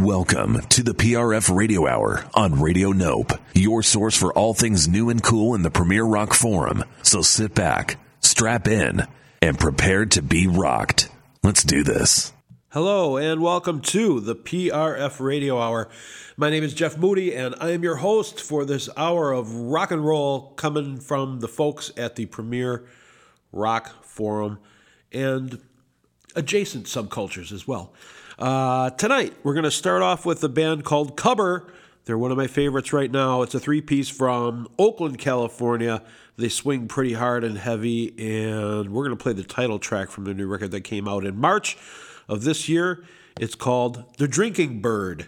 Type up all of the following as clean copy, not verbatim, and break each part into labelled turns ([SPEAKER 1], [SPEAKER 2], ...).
[SPEAKER 1] Welcome to the PRF Radio Hour on Radio Nope, your source for all things new and cool in the Premier Rock Forum. So sit back, strap in, and prepare to be rocked. Let's do this.
[SPEAKER 2] Hello and welcome to the PRF Radio Hour. My name is Jeff Moody and I am your host for this hour of rock and roll coming from the folks at the Premier Rock Forum and adjacent subcultures as well. Tonight, we're going to start off with a band called Cubber. They're one of my favorites right now. It's a three-piece from Oakland, California. They swing pretty hard and heavy, and we're going to play the title track from their new record that came out in March of this year. It's called The Drinking Bird.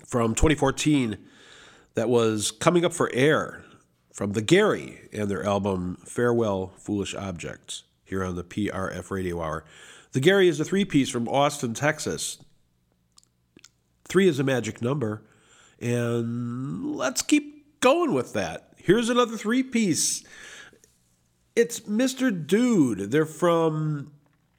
[SPEAKER 2] from 2014 that was Coming Up for Air from The Gary and their album Farewell Foolish Objects here on the PRF Radio Hour. The Gary is a three-piece from Austin, Texas. 3 is a magic number, and let's keep going with that. Here's another three-piece. It's Mr. Dude. They're from,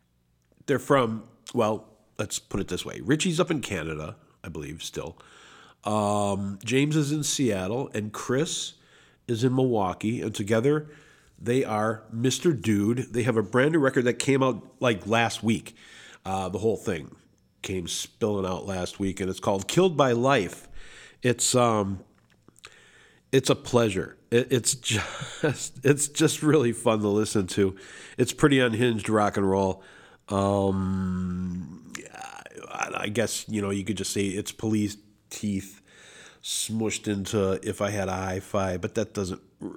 [SPEAKER 2] well, let's put it this way. Richie's up in Canada, I believe, still. James is in Seattle, and Chris is in Milwaukee, and together they are Mr. Dude. They have a brand new record that came out like last week. The whole thing came spilling out last week, and it's called Killed by Life. It's a pleasure. It's just really fun to listen to. It's pretty unhinged rock and roll. I guess, you could just say it's Police Teeth smushed into If I Had a Hi-Fi, but that doesn't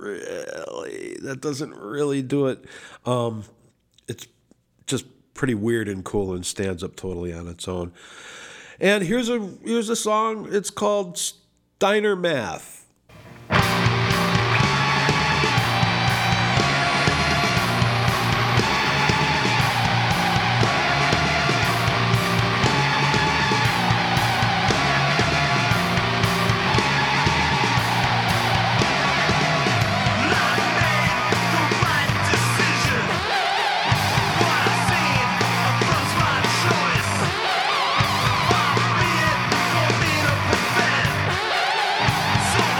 [SPEAKER 2] really do it. It's just pretty weird and cool and stands up totally on its own. And here's a song. It's called Steiner Math.
[SPEAKER 3] So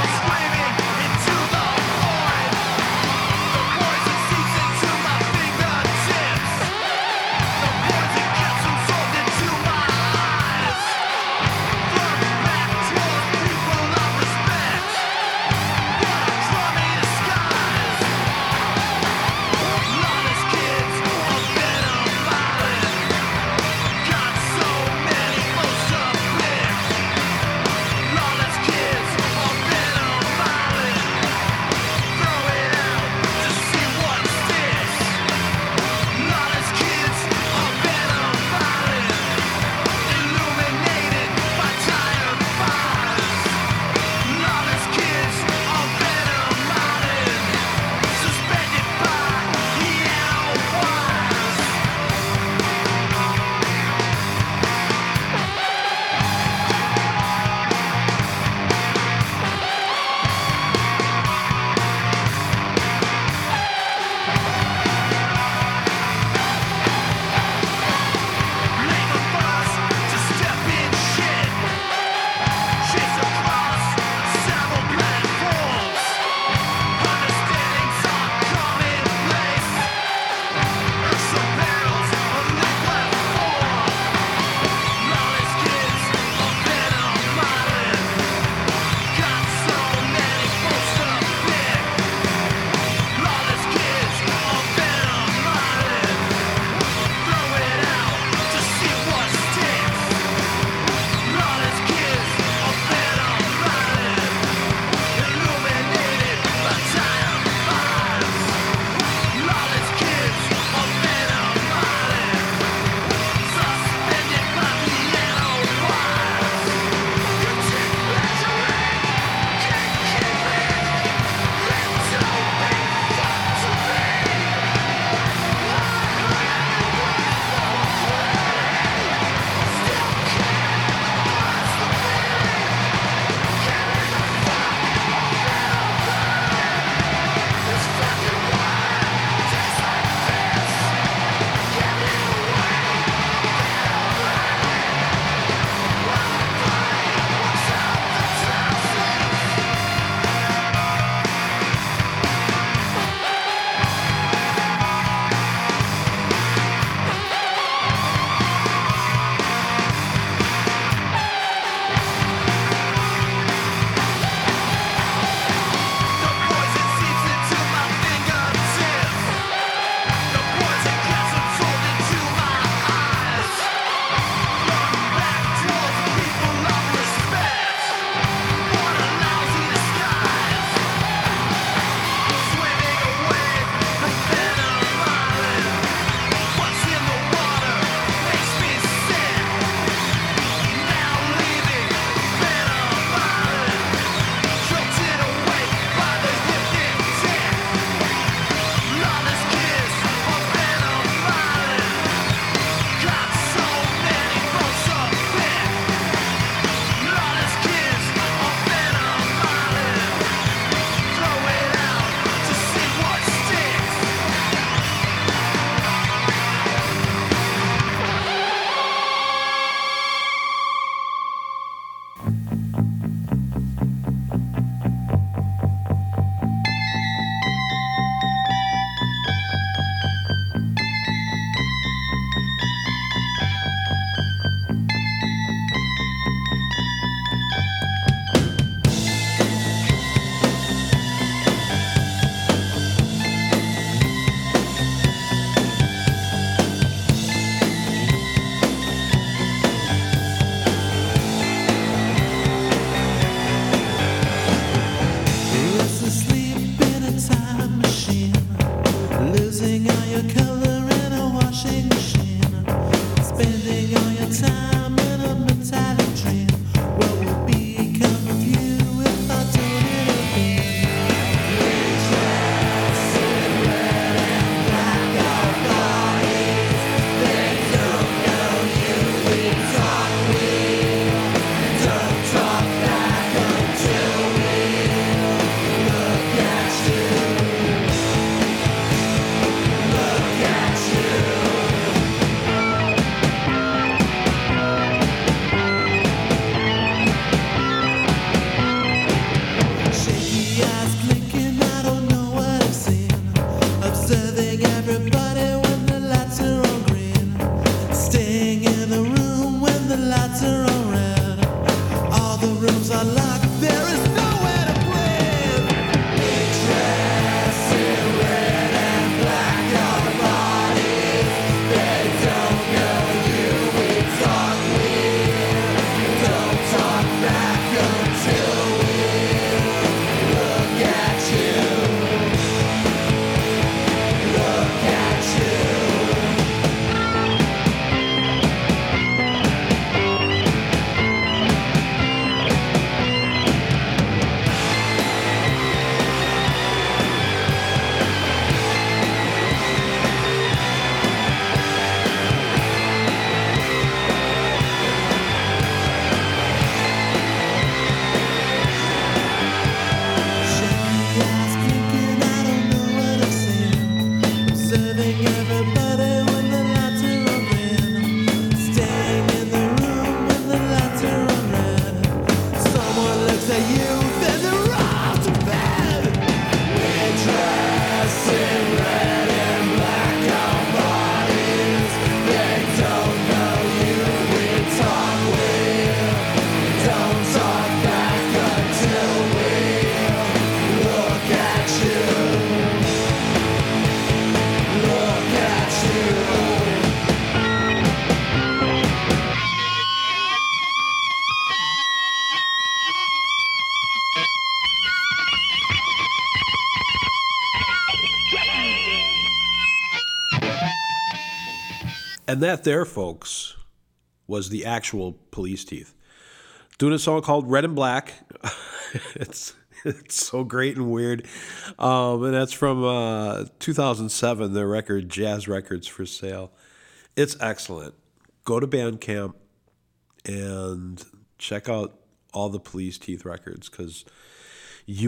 [SPEAKER 2] And that there, folks, was the actual police teeth. Doing a song called Red and Black. It's so great and weird. And that's from 2007, their record, Jazz Records for Sale. It's excellent. Go to Bandcamp and check out all the Police Teeth records, because you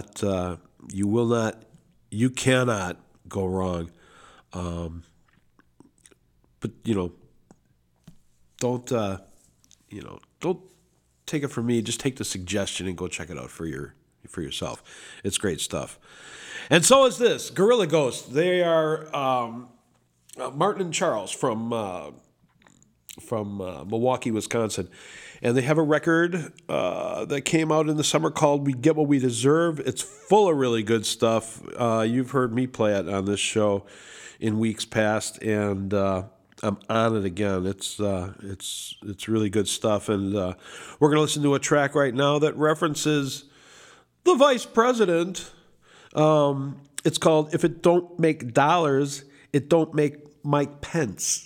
[SPEAKER 2] cannot go wrong. But don't take it from me. Just take the suggestion and go check it out for yourself. It's great stuff. And so is this Gorilla Ghost. They are Martin and Charles from Milwaukee, Wisconsin. And they have a record that came out in the summer called We Get What We Deserve. It's full of really good stuff. You've heard me play it on this show in weeks past, and I'm on it again. It's really good stuff. And we're going to listen to a track right now that references the vice president. It's called If It Don't Make Dollars, It Don't Make Mike Pence.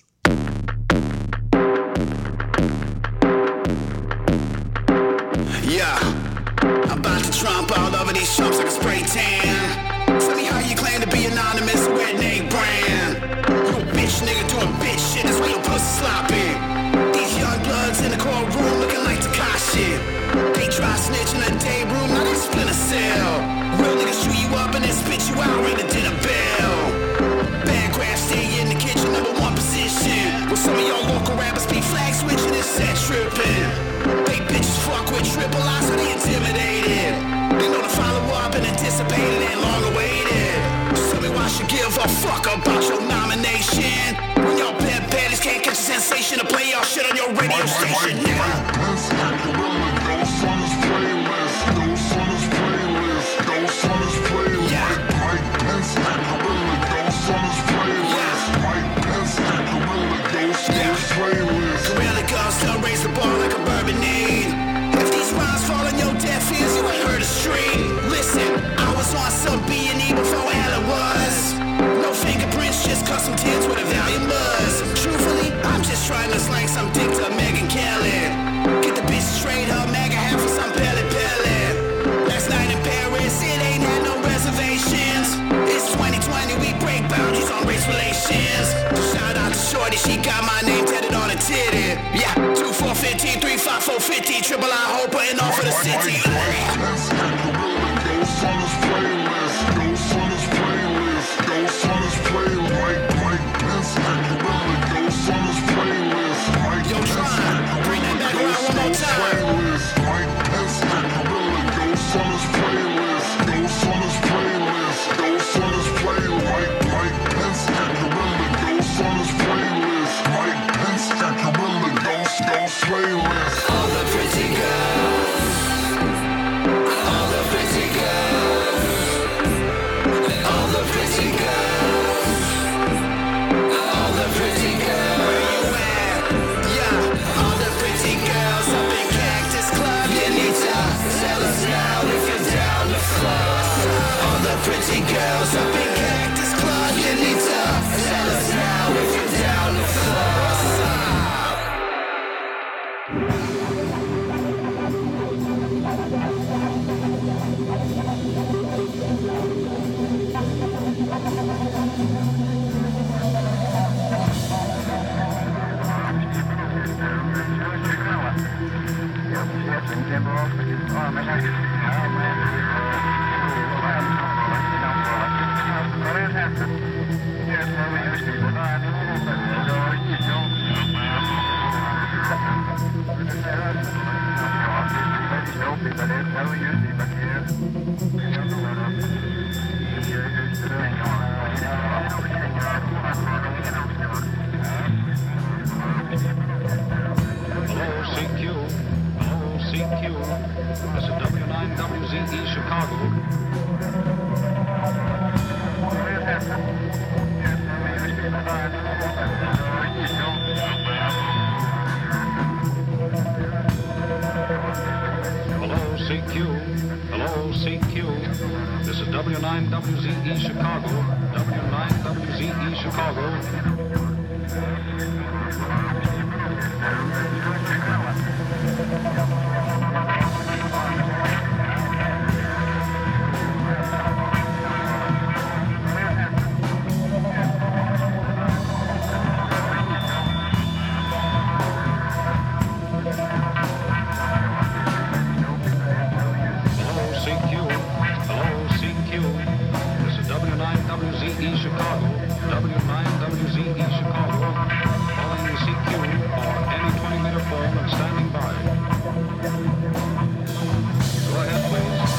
[SPEAKER 3] Yeah, I'm about to trump all over these chumps like a spray tan. Tell me how you claim to be anonymous with a name brand. You a bitch nigga doing bitch shit, that's why your pussy sloppy. These young bloods in the courtroom looking like Tekashi. They try snitching in a day room, now they split a cell. Real niggas shoot you up and then spit you out, ring the dinner bell. Bad craft stay in the kitchen, #1 position. Well, some of y'all local rappers be flag switching and set tripping. They bitches fuck with triple I, so they intimidated. They know to follow up and anticipated and long awaited. Just tell me why I should give a fuck about your nomination. When y'all bad baddies can't catch a sensation to play y'all shit on your radio station, nigga. Gorilla Ghost still raise the bar like a bourbonade. If these rhymes fall on your deaf ears, you ain't heard a string. Listen, I was on some B&E before Alan was. No fingerprints, just custom tins with a Valiant buzz. Truthfully, I'm just trying to slang some dick to Megyn Kelly. Get the bitch straight up, MAGA half for some pellet. Last night in Paris, it ain't had no reservations. It's 2020, we break boundaries on race relations. Shout out to Shorty, she got my name tatted on her titty. Yeah, 2415, 35450, triple I hope putting on for the city. Yo, try, bring that back around one more time. All the pretty girls, all the pretty girls, all the pretty girls, all the pretty girls. Yeah, all the pretty girls up in Cactus Club. You need to tell us now if you're down to fuck. All the pretty girls up in Cactus Club. You need to tell us now if you're down to fuck.
[SPEAKER 4] This is W9WZE Chicago. Hello, CQ. Hello, CQ. This is W9WZE Chicago. W9WZE Chicago. WNZE Chicago, W9WZE Chicago, calling CQ or any 20-meter form and standing by. Go ahead, please.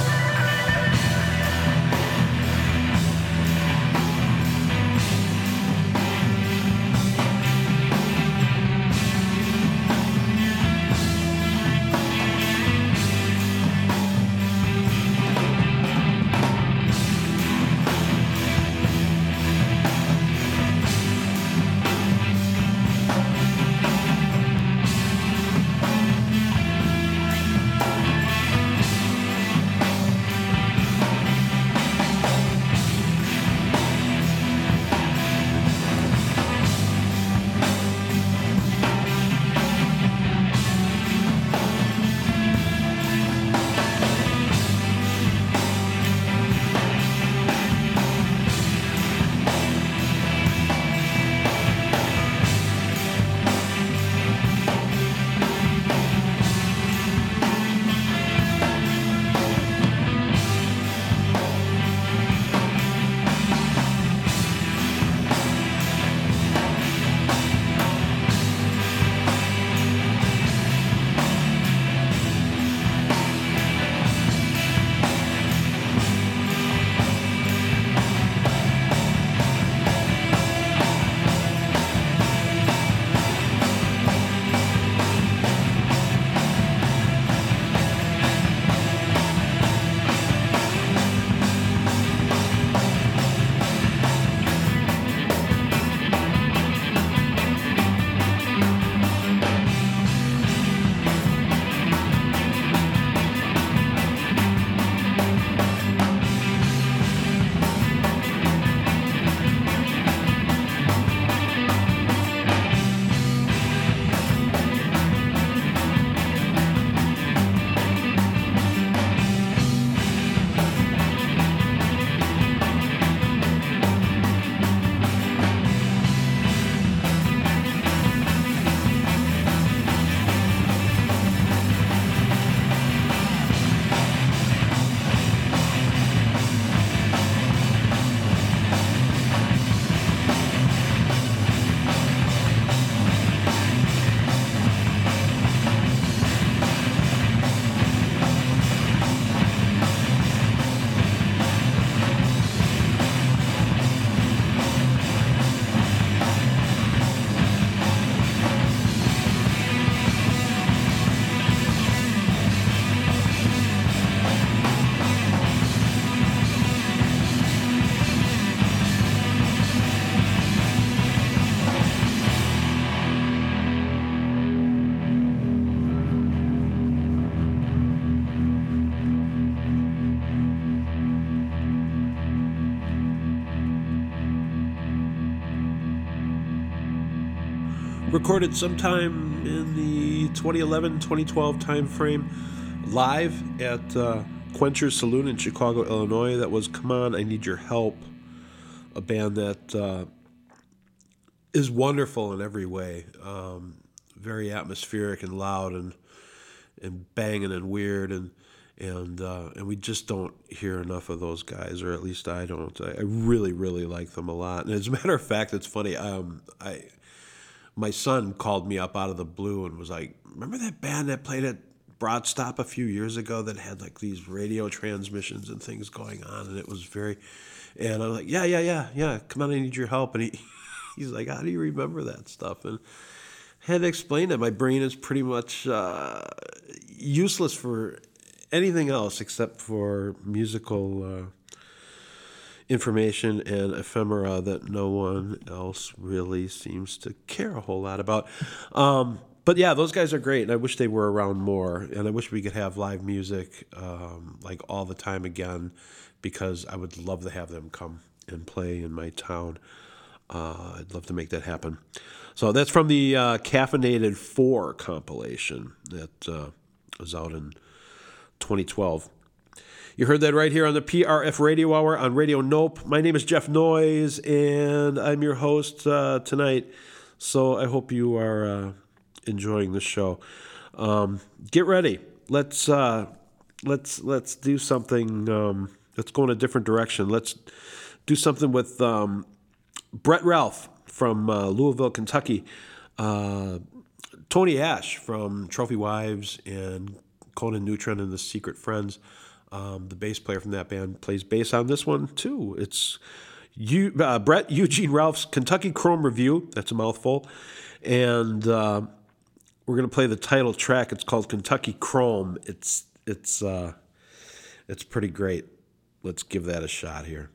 [SPEAKER 2] Recorded sometime in the 2011-2012 time frame, live at Quencher's Saloon in Chicago, Illinois. That was Come On, I Need Your Help, a band that is wonderful in every way. Very atmospheric and loud and banging and weird, and we just don't hear enough of those guys, or at least I don't. I really, really like them a lot. And as a matter of fact, it's funny. My son called me up out of the blue and was like, "Remember that band that played at Broad Stop a few years ago that had like these radio transmissions and things going on?" And it was and I was like, yeah. Come On, I Need Your Help. And he's like, "How do you remember that stuff?" And I had to explain that my brain is pretty much useless for anything else except for musical information and ephemera that no one else really seems to care a whole lot about. But yeah, those guys are great, and I wish they were around more, and I wish we could have live music like all the time again, because I would love to have them come and play in my town. I'd love to make that happen. So that's from the Caffeinated 4 compilation that was out in 2012. You heard that right here on the PRF Radio Hour on Radio Nope. My name is Jeff Noyes, and I'm your host tonight. So I hope you are enjoying the show. Get ready. Let's do something. Let's go in a different direction. Let's do something with Brett Ralph from Louisville, Kentucky. Tony Ash from Trophy Wives and Conan Neutron and the Secret Friends. The bass player from that band plays bass on this one too. It's Brett Eugene Ralph's Kentucky Chrome Review. That's a mouthful. And we're going to play the title track. It's called Kentucky Chrome. It's pretty great. Let's give that a shot here.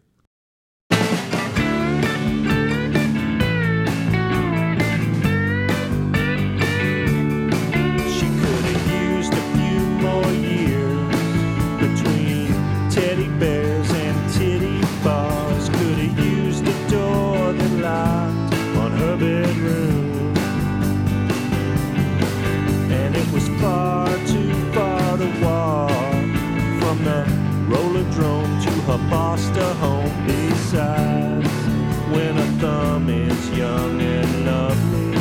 [SPEAKER 5] Far too far to walk from the rollerdrome to her Boston home. Besides, when a thumb is young and lovely,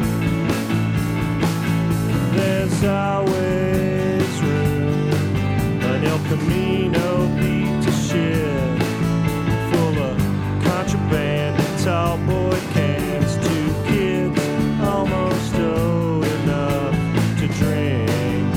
[SPEAKER 5] there's always room. An El Camino beat to shit, full of contraband and tall boy cans. Two kids almost old enough to drink.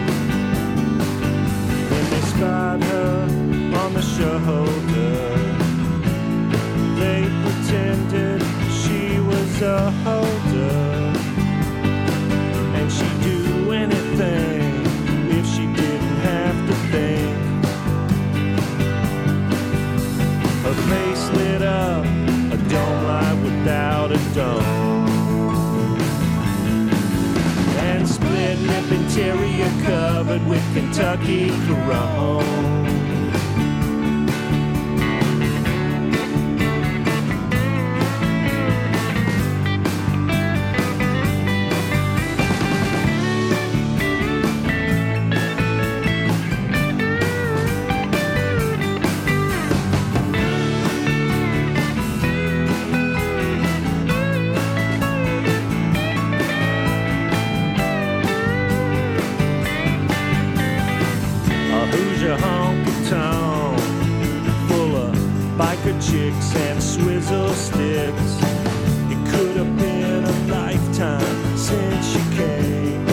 [SPEAKER 5] When they spied her on the shoulder, they pretended she was a holder, and she'd do anything if she didn't have to think. Her face lit up, a dome light without a dome, and split lip interior covered with Kentucky chrome. Chicks and swizzle sticks. It could have been a lifetime since she came.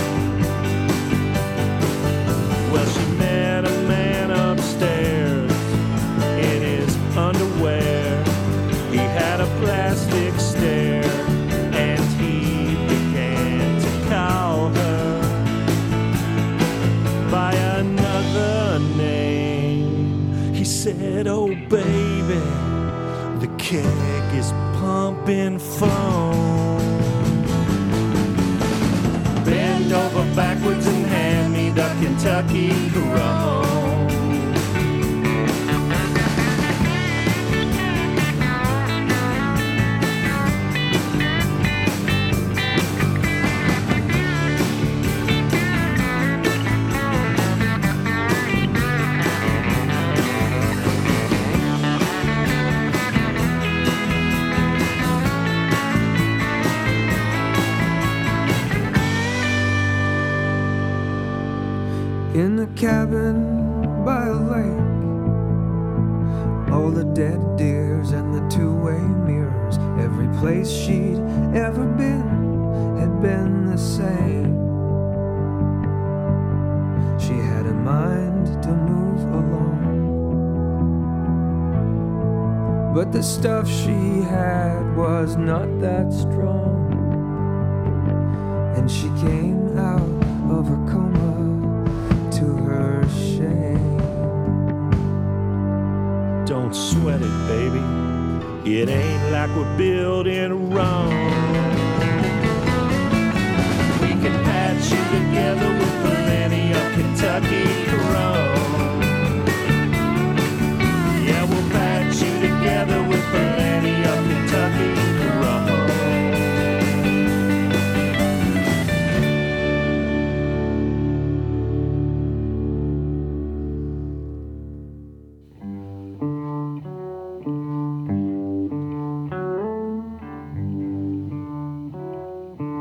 [SPEAKER 5] Well, she met a man upstairs in his underwear. He had a plastic stare, and he began to call her by another name. He said, "Oh baby, the keg is pumping foam. Bend over backwards and hand me the Kentucky chrome."
[SPEAKER 6] In a cabin by a lake, all the dead deers and the two-way mirrors, every place she'd ever been had been the same. She had a mind to move along, but the stuff she had was not that strong, and she came out of her coma to her shame.
[SPEAKER 5] Don't sweat it, baby. It ain't like we're building Rome. We can patch you together with plenty of Kentucky chrome. Yeah, we'll patch you together with plenty of Kentucky chrome.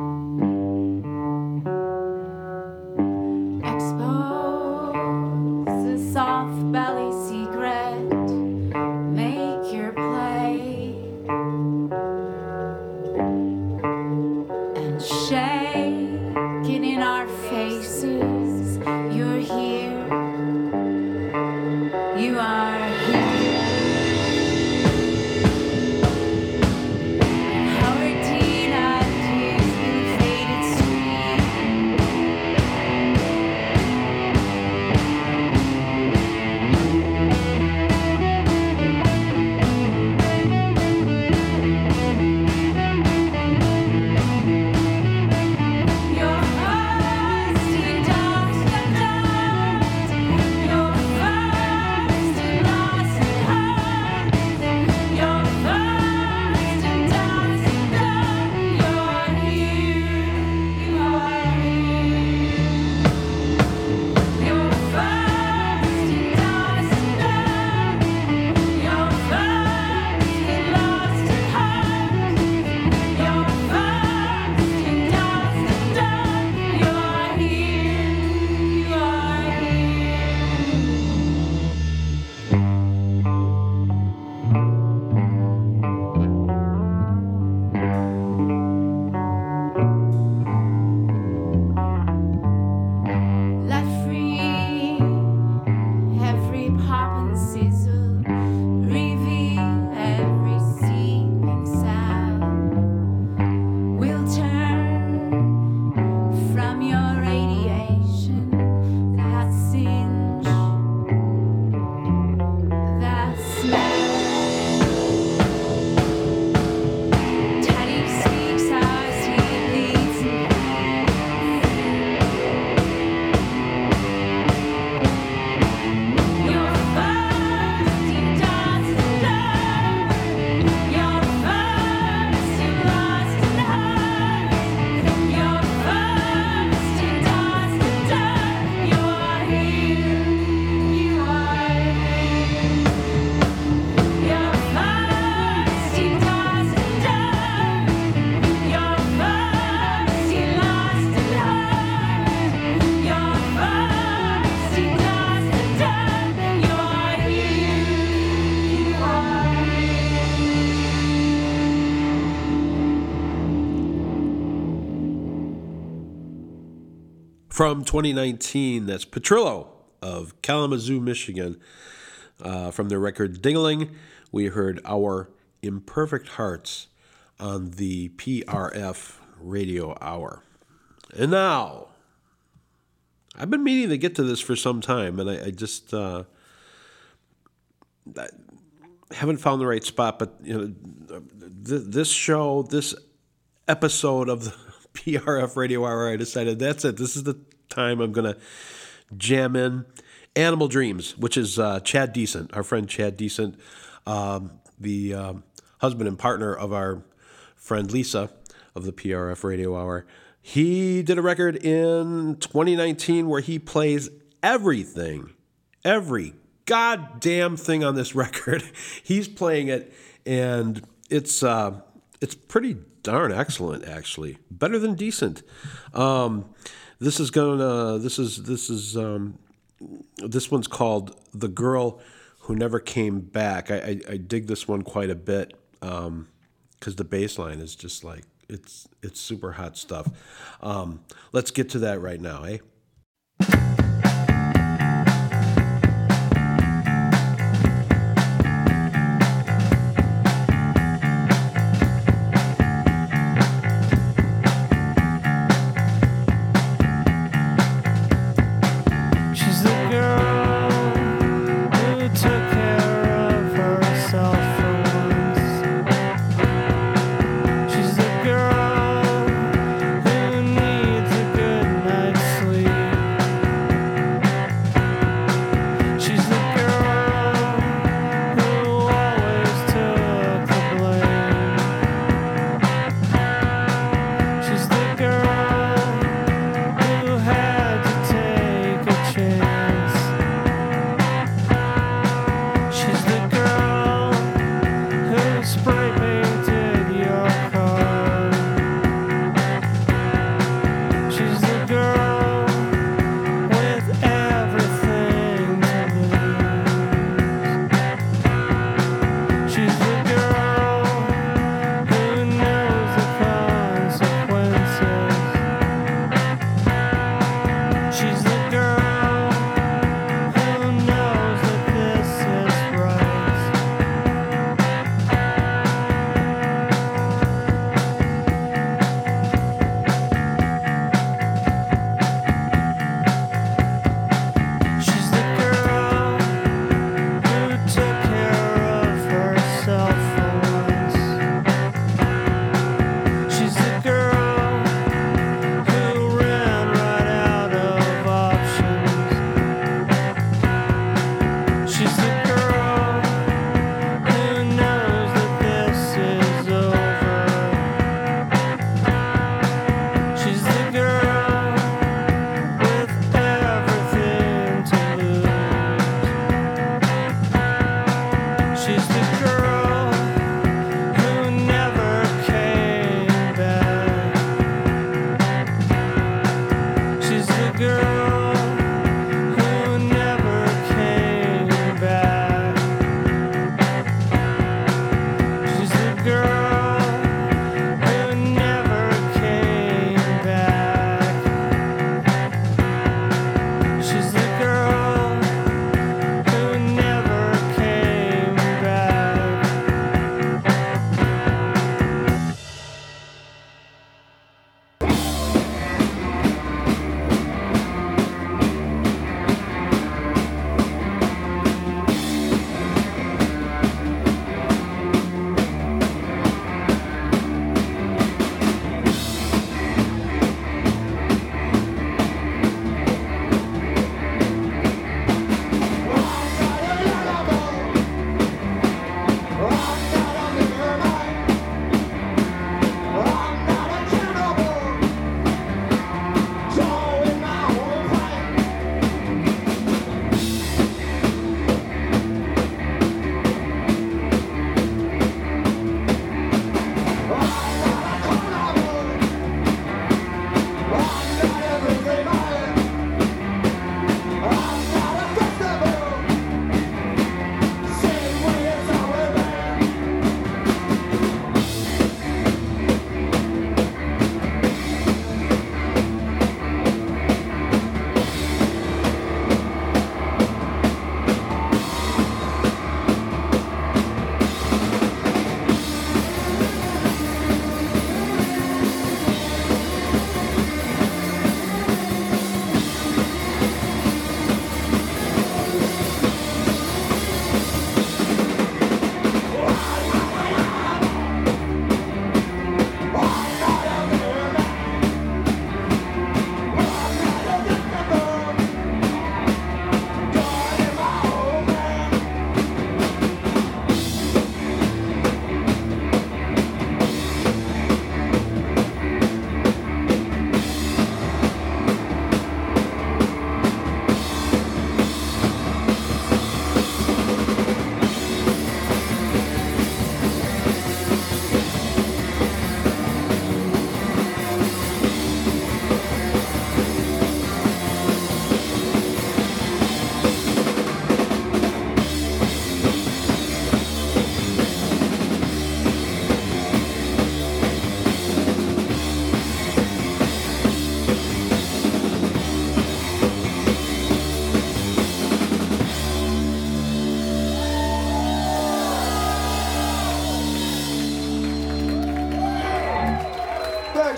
[SPEAKER 7] Expose
[SPEAKER 2] from 2019. That's Petrillo of Kalamazoo, Michigan. From their record Ding-a-Ling, we heard Our Imperfect Hearts on the PRF Radio Hour. And now, I've been meaning to get to this for some time, and I just I haven't found the right spot. But this show, this episode of the PRF Radio Hour, I decided that's it. This is the time I'm going to jam in Animal Dreams, which is Chad Decent, our friend Chad Decent, the husband and partner of our friend Lisa of the PRF Radio Hour. He did a record in 2019 where he plays everything, every goddamn thing on this record. He's playing it, and it's pretty darn excellent, actually. Better than decent. This one's called The Girl Who Never Came Back. I dig this one quite a bit because the bass line is just like, it's super hot stuff. Let's get to that right now, eh?
[SPEAKER 5] She's the girl who needs a good night's sleep.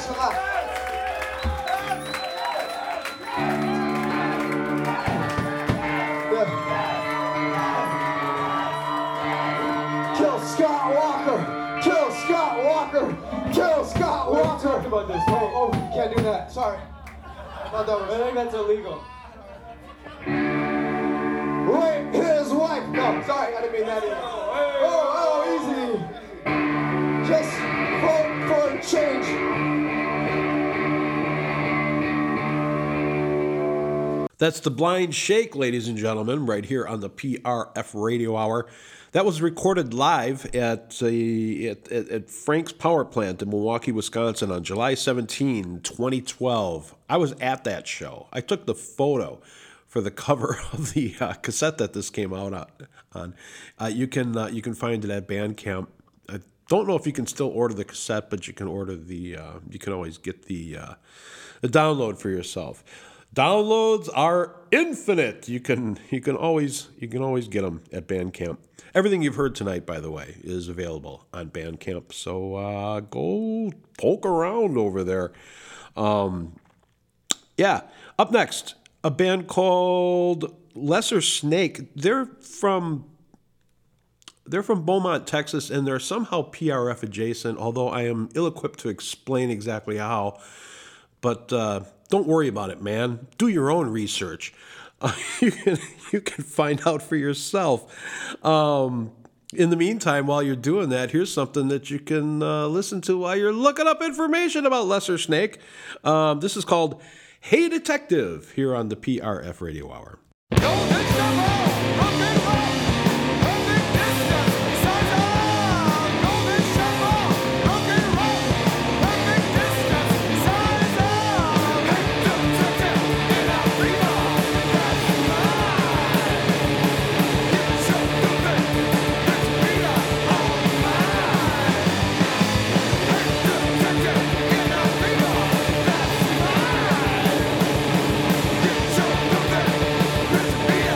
[SPEAKER 7] Thanks a lot. Kill Scott Walker! Kill Scott Walker! Kill Scott Walker! Talk about this. Oh, can't do that. Sorry. I think that's illegal. Rape his wife. No, sorry, I didn't mean that either. Oh, easy. Just vote for change.
[SPEAKER 2] That's the Blind Shake, ladies and gentlemen, right here on the PRF Radio Hour. That was recorded live at Frank's Power Plant in Milwaukee, Wisconsin on July 17, 2012. I was at that show. I took the photo for the cover of the cassette that this came out on. You can find it at Bandcamp. I don't know if you can still order the cassette, but you can order you can always get the download for yourself. Downloads are infinite. You can always get them at Bandcamp. Everything you've heard tonight, by the way, is available on Bandcamp. So go poke around over there. Yeah. Up next, a band called Lesser Snake. They're from Beaumont, Texas, and they're somehow PRF adjacent. Although I am ill-equipped to explain exactly how. But don't worry about it, man. Do your own research. You can find out for yourself. In the meantime, while you're doing that, here's something that you can listen to while you're looking up information about Lesser Snake. This is called Hey Detective here on the PRF Radio Hour.
[SPEAKER 8] Yeah.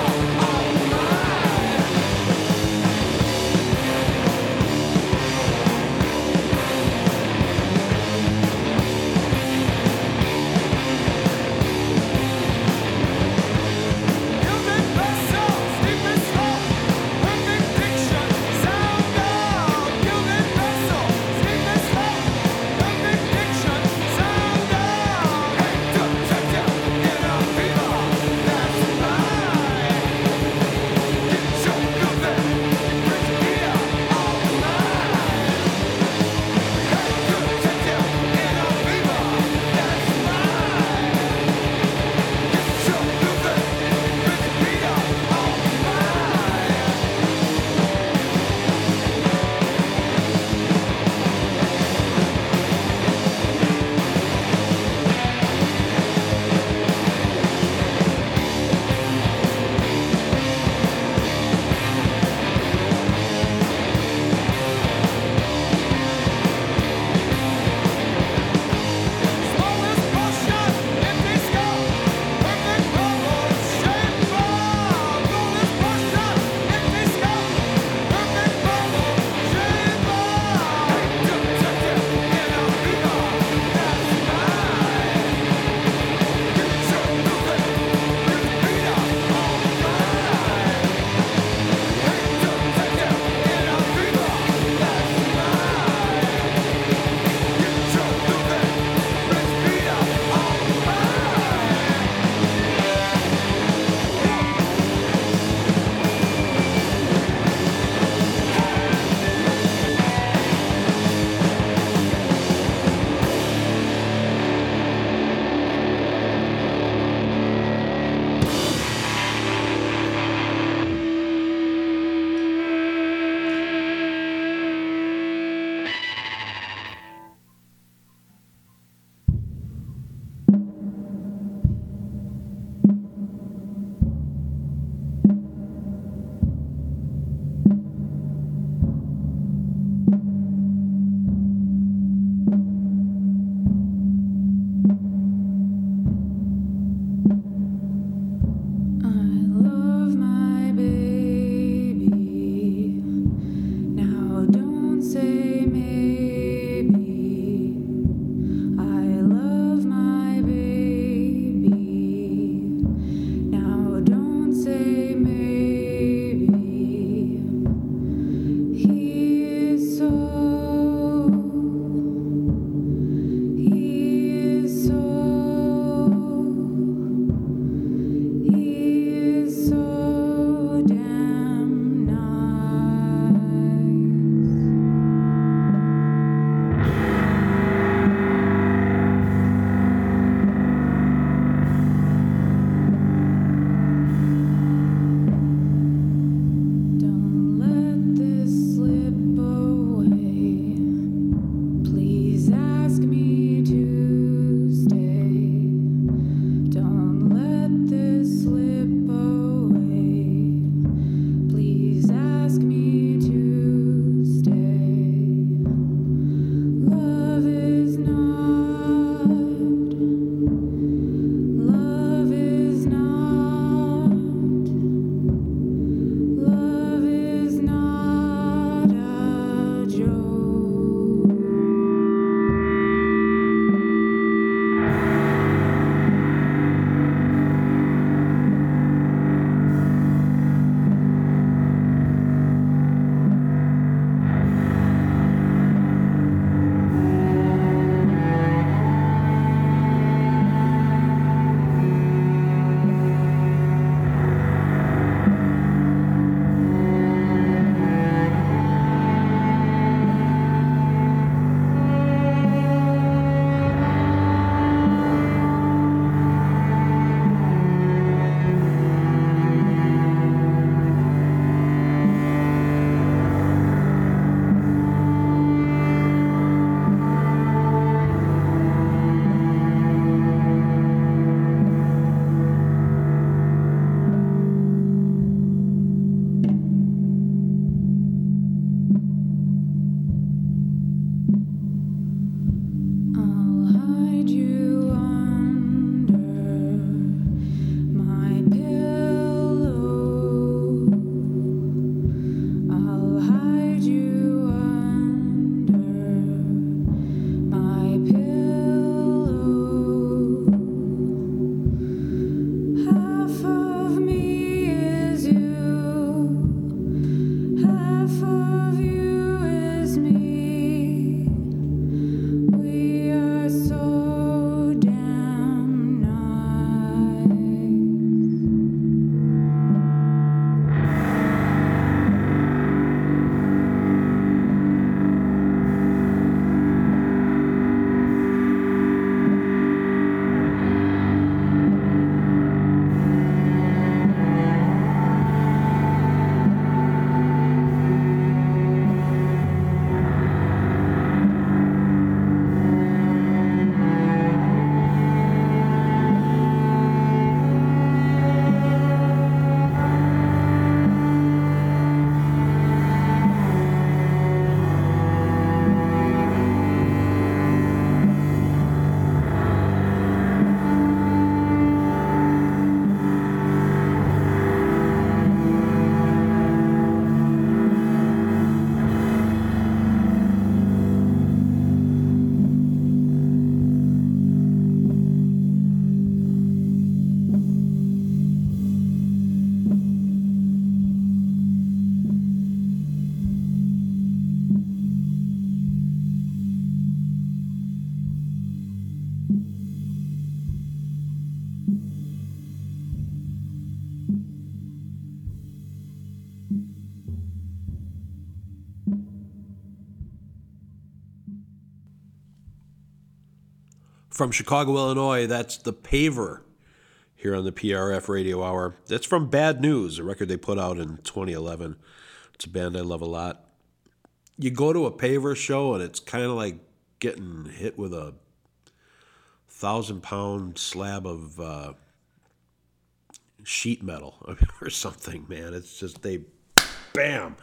[SPEAKER 2] From Chicago, Illinois, that's The Paver here on the PRF Radio Hour. That's from Bad News, a record they put out in 2011. It's a band I love a lot. You go to a Paver show and it's kind of like getting hit with a 1,000-pound slab of sheet metal or something, man. It's just, bam.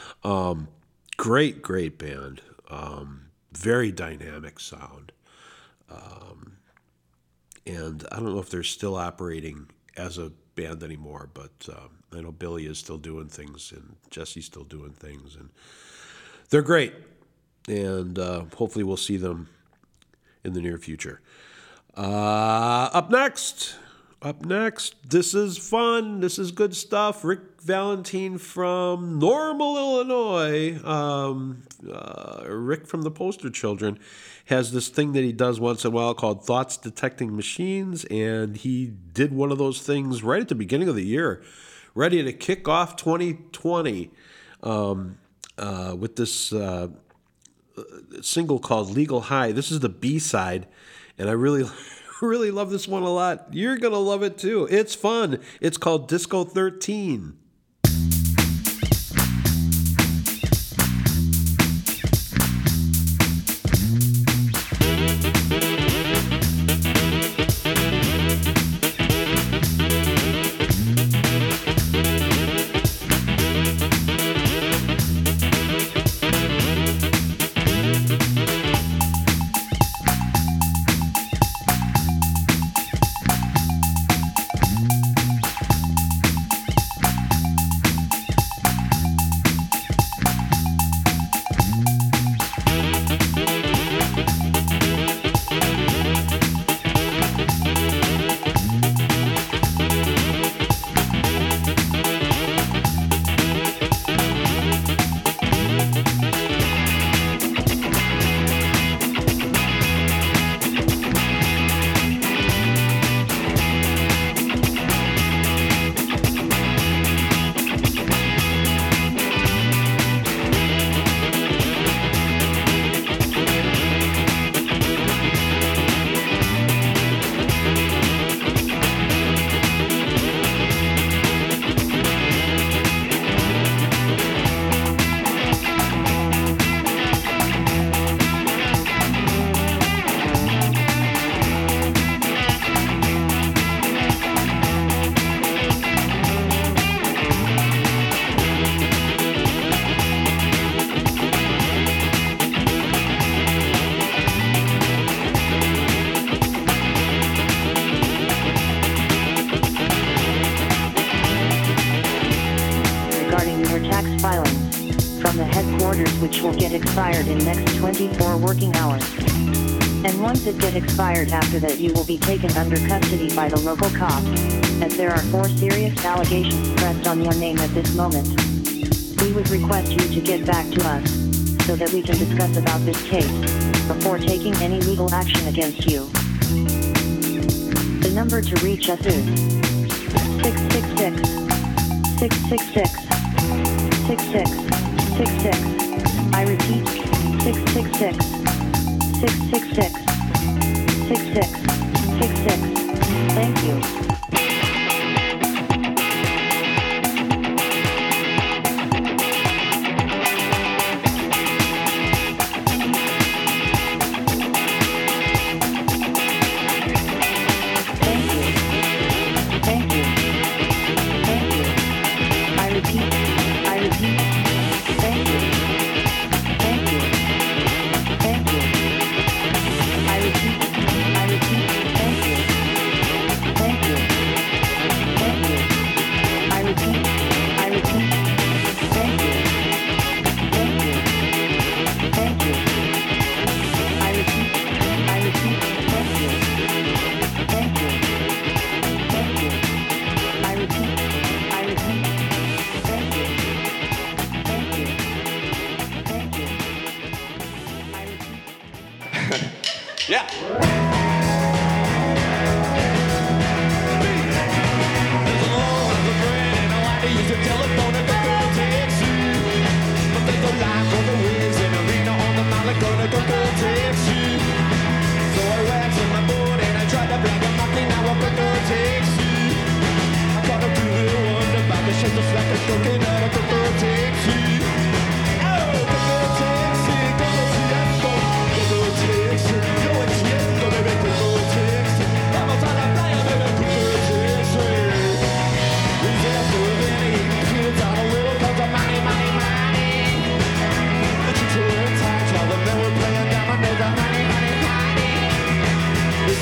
[SPEAKER 2] Great band. Very dynamic sound. And I don't know if they're still operating as a band anymore, but I know Billy is still doing things and Jesse's still doing things, and they're great. And hopefully we'll see them in the near future. Up next, this is fun. This is good stuff. Rick Valentine from Normal, Illinois. Rick from the Poster Children has this thing that he does once in a while called Thoughts Detecting Machines, and he did one of those things right at the beginning of the year, ready to kick off 2020 with this single called Legal High. This is the B-side, and I really love this one a lot. You're going to love it too. It's fun. It's called Disco 13.
[SPEAKER 8] Which will get expired in next 24 working hours. And once it get expired after that, you will be taken under custody by the local cops, as there are 4 serious allegations pressed on your name at this moment. We would request you to get back to us, so that we can discuss about this case, before taking any legal action against you. The number to reach us is 666-666-6666. I repeat, 666-666-6666. Thank you.
[SPEAKER 9] Yeah.
[SPEAKER 10] Gonna go taxi. So I wax in my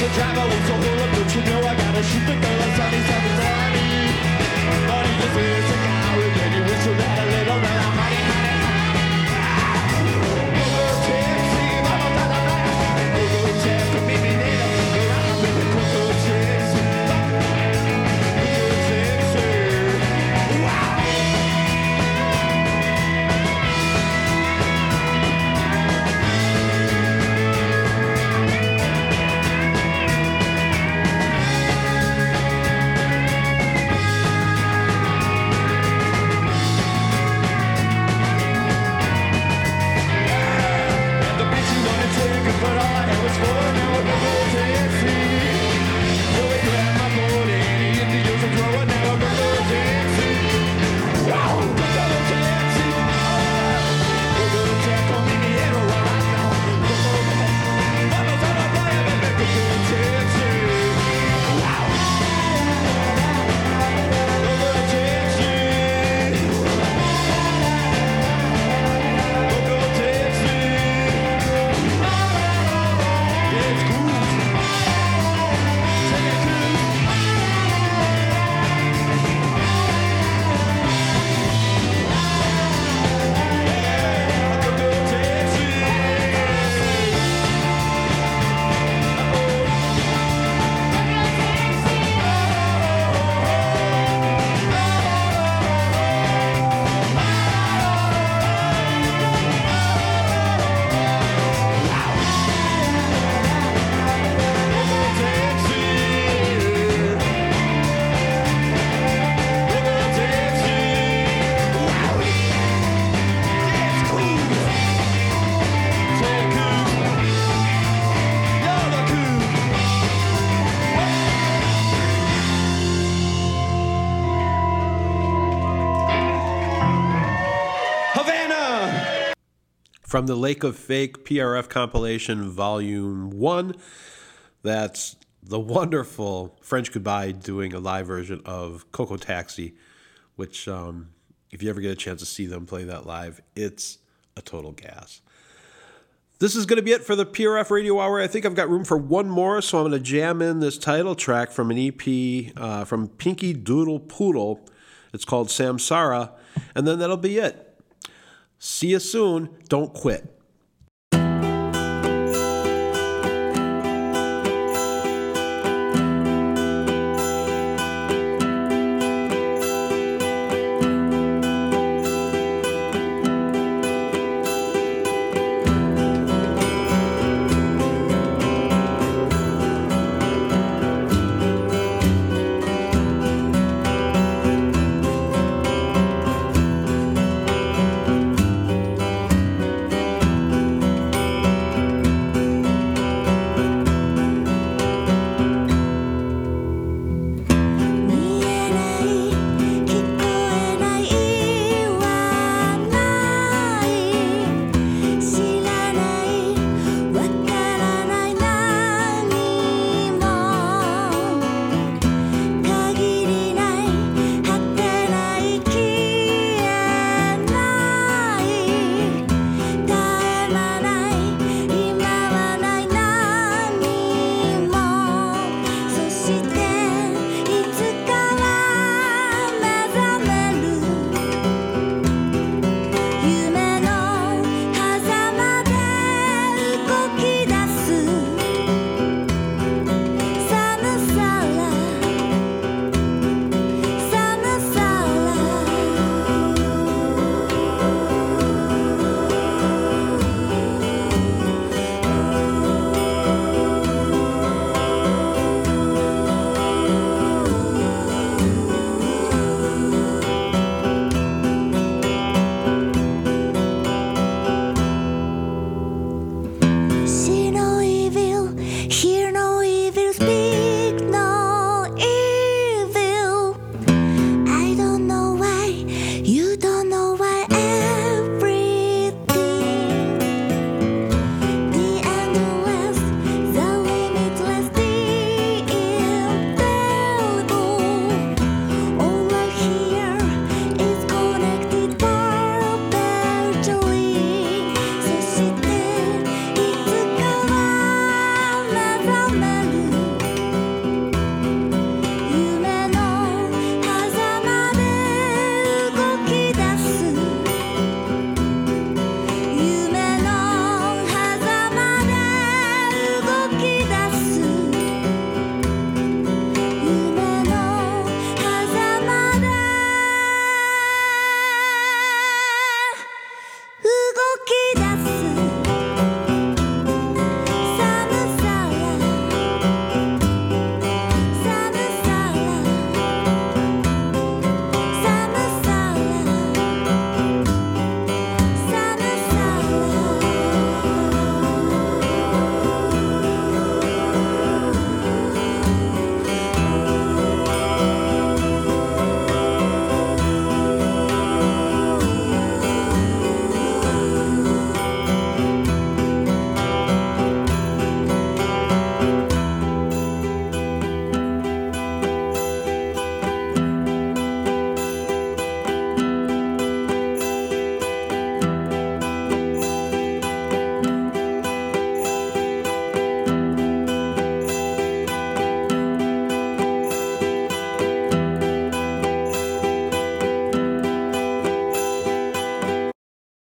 [SPEAKER 9] driver was so hold up, don't you know I gotta shoot the girl at 7730. But he just is a guy with then you whistle that a little bit of honey, honey, honey. Go taxi, mama, da da da. Go taxi, meet me later. Go out with the go taxi. Go taxi. Wow. But all I had was fun, now I go taxi. So we grab my phone and hit the use of throw, now I go taxi. Wow, go taxi. Go taxi, come in the air right now. Vamos a la playa, baby, go taxi. Wow. Go taxi. Go taxi. It's cool. Take a cruise. Yeah, go taxi. Havana!
[SPEAKER 2] From the Lake of Fake PRF compilation, Volume 1. That's the wonderful French Goodbye doing a live version of Coco Taxi, which, if you ever get a chance to see them play that live, it's a total gas. This is going to be it for the PRF Radio Hour. I think I've got room for one more, so I'm going to jam in this title track from an EP from Pinky Doodle Poodle. It's called Samsara, and then that'll be it. See you soon. Don't quit.